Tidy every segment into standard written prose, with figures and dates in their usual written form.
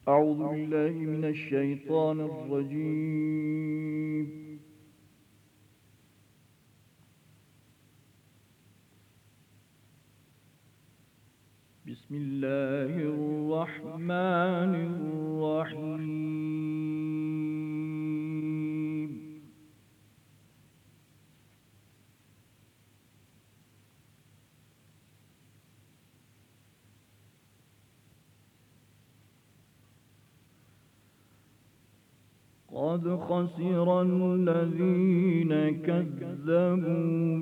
أعوذ بالله من الشيطان الرجيم. بسم الله الرحمن الرحيم. قد خسر الذين كذبوا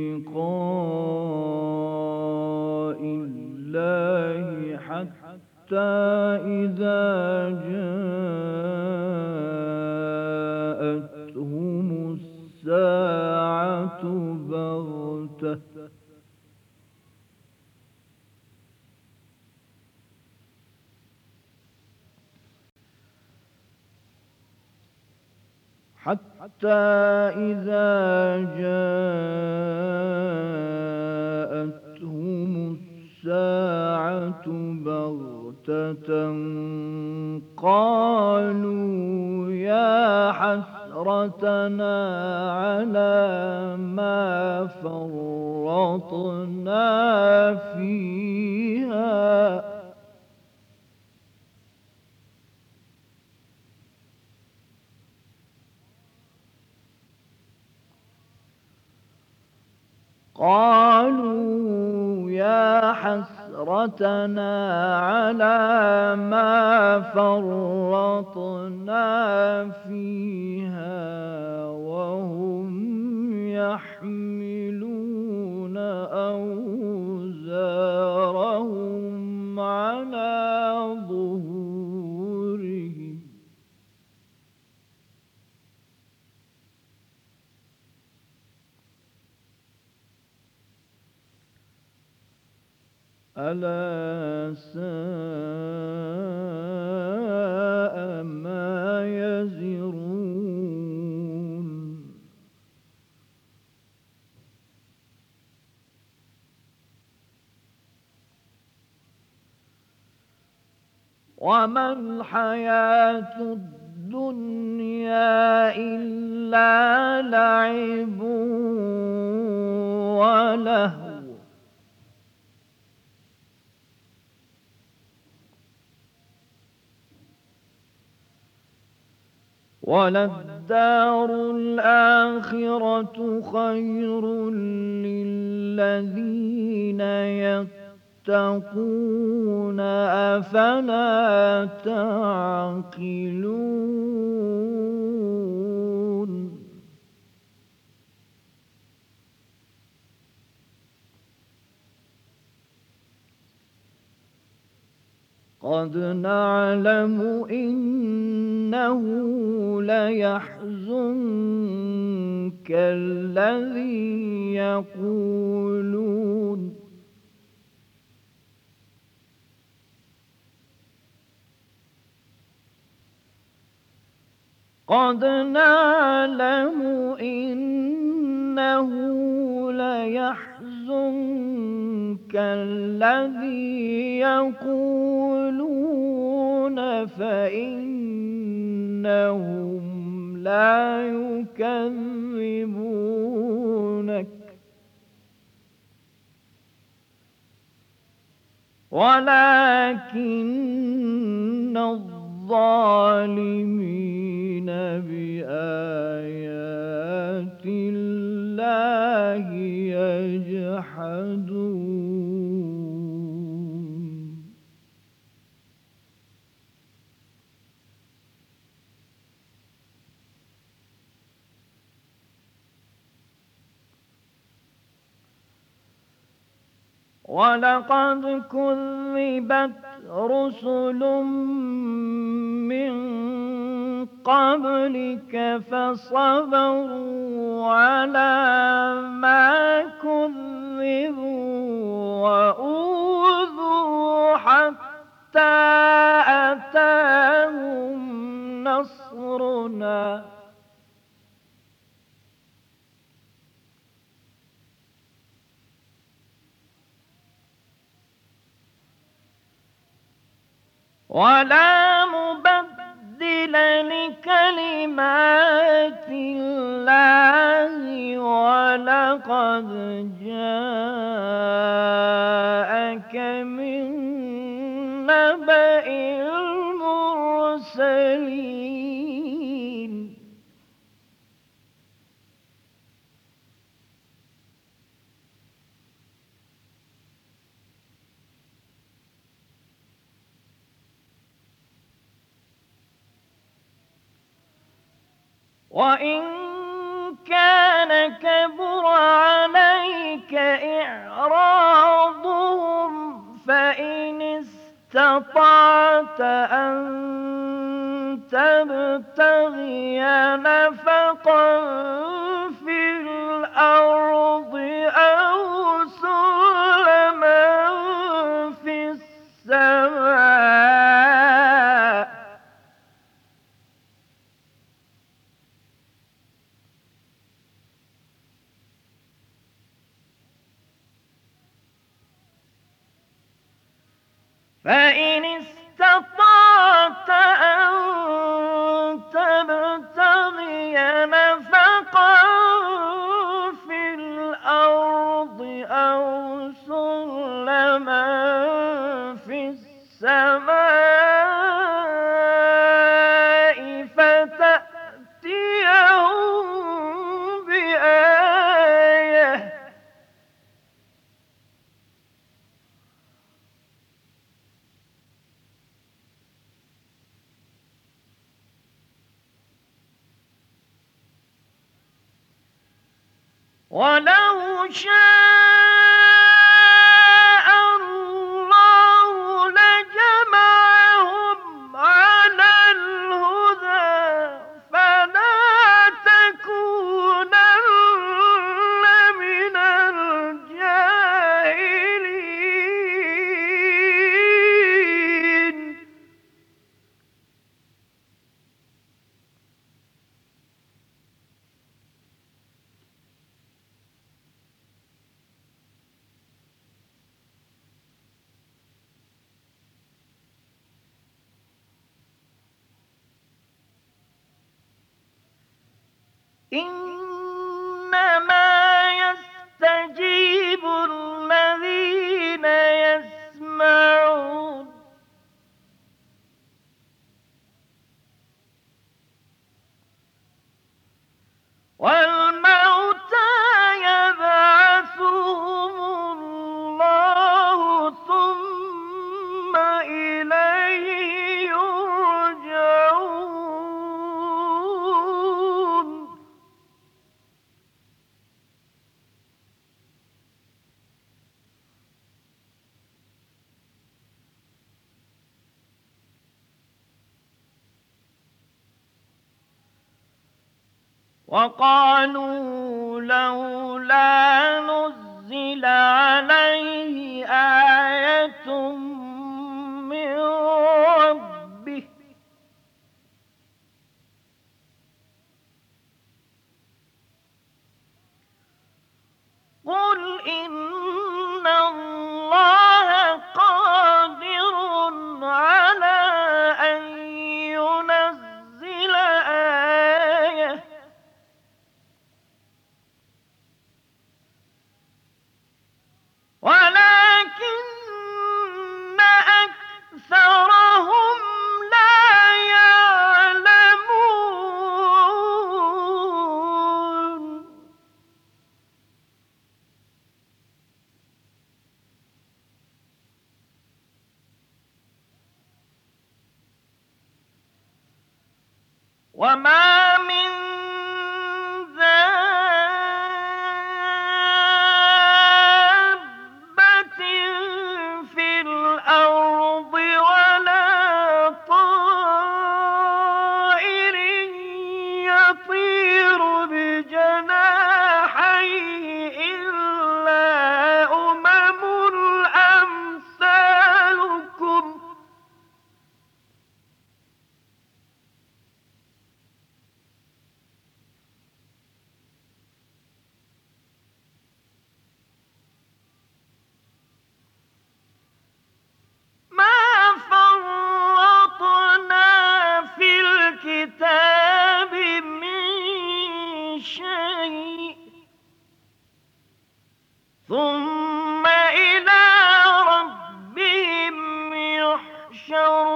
بلقاء الله حتى إذا جاءتهم الساعة بغتة حتى إذا جاءتهم الساعة بغتة قالوا يا حسرتنا على ما فرطنا فيها قالوا يا حسرتنا على ما فرطنا فيها وهم يحملون أوزارهم على ظهورهم ألا ساء ما يزرون وما الحياة الدنيا إلا لعب ولهو وللدار الآخرة خير للذين يتقون أفلا تعقلون قد نعلم إنه ليحزنك الذي يقولون قد نعلم إنه ليحزنك الذي يقولون فإنهم لا يكذبونك ولكن الظالمين بآيات الله يجحدون ولقد كذبت رسل من قبلك فصبروا على ما كذبوا وأوذوا حتى أتاهم نصرنا ولا آيات الله ولقد جاءك من نبأ المرسلين وإن كان كبر عليك إعراضهم فإن استطعت أن تبتغي نفقا في الأرض أو سلما في السماء فإن استطعت أن تبتغي نفقا في الأرض أو سلما في السماء فتأتيهم بآية ولو شاء الله لجمعهم على الهدى فلا تكونن من الجاهلين إنما يستجيب الذين يسمعون والموتى يبعثهم الله ثم إليه يرجعون وقالوا لولا نزل عليه آية من ربه قل إن الله قادر على أن ينزل آية ولكن أكثرهم لا يعلمون وما من دابة في الأرض ولا طائر يطير بجناحيه إلا أمم أمثالكم ۖ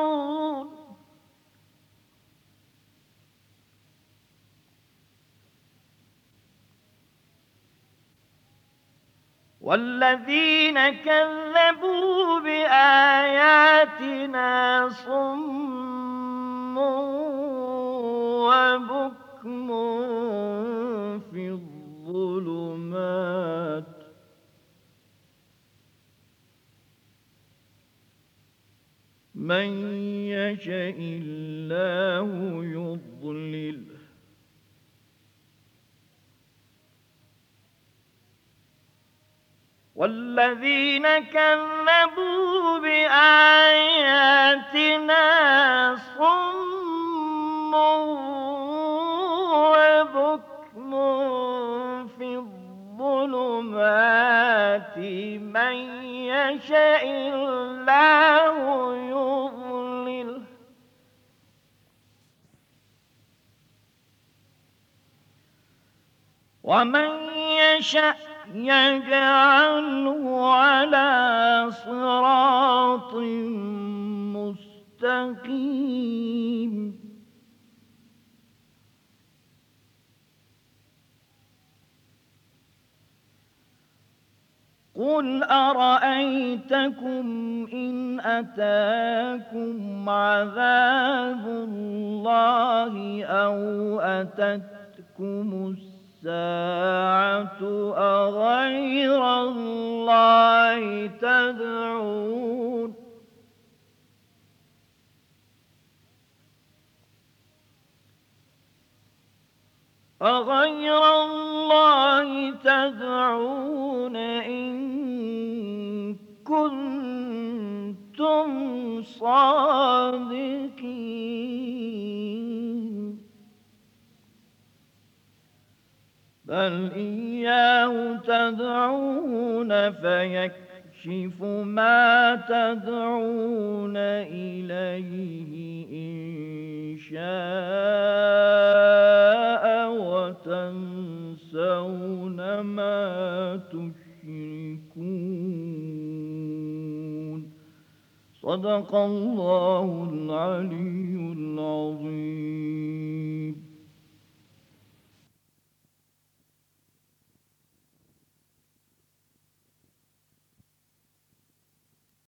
تدعون والذين كذبوا بآياتنا صم وبكم في الظلمات من يشاء الله يضلله والذين كذبوا بآياتنا صم وبكم في الظلمات من يشاء الله يضلله ومن يشاء يجعله على صراط مستقيم قل أرأيتكم إن أتاكم عذاب الله أو أتتكم الساعة أغير الله تدعون أغير الله تدعون إن كنتم صادقين بل إياه تدعون فيكشف ما تدعون إليه إن شاء وتنسون ما تشركون صدق الله العلي العظيم.